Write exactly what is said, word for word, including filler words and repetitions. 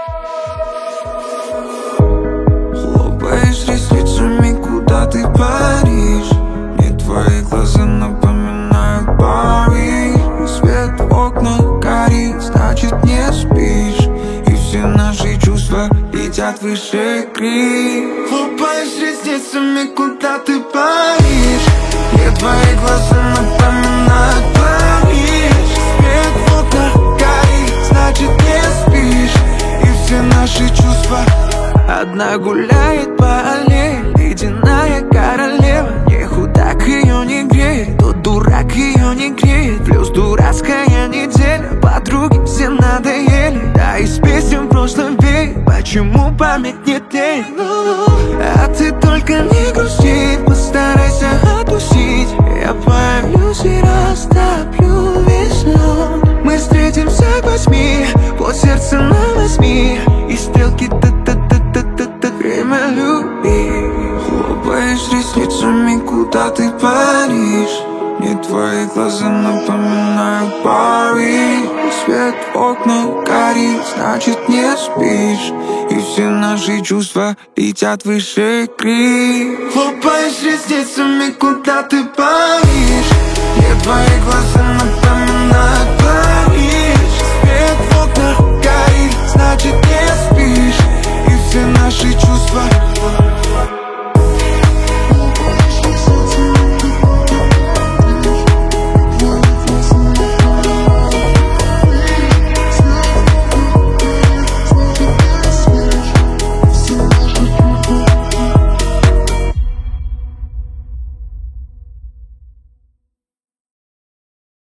Хлопаешь ресницами, куда ты паришь? Мне твои глаза напоминают Париж. Свет в окнах горит, значит не спишь. И все наши чувства летят выше крик. Хлопаешь ресницами, куда ты паришь? Мне твои глаза напоминают Париж. Свет в окнах горит, значит не спишь. И все наши чувства. Одна гуляет по аллее, ледяная королева. Не худак ее не греет, тот дурак ее не греет. Плюс дурацкая неделя, подруги все надоели. Да из песен в прошлом веке, почему память не тлеет? А ты только не грусти, постарайся отпустить. Я появлюсь и растоплю весь лед. Мы встретимся к восьми, по сердцу на восьми. И стрелки та-та-та-та-та-та. Время любить. Хлопаешь ресницами, куда ты паришь? Мне твои глаза напоминают Париж. Свет в окнах горит, значит не спишь. И все наши чувства летят выше крик. Хлопаешь ресницами, куда ты паришь? Мне твои глаза напоминают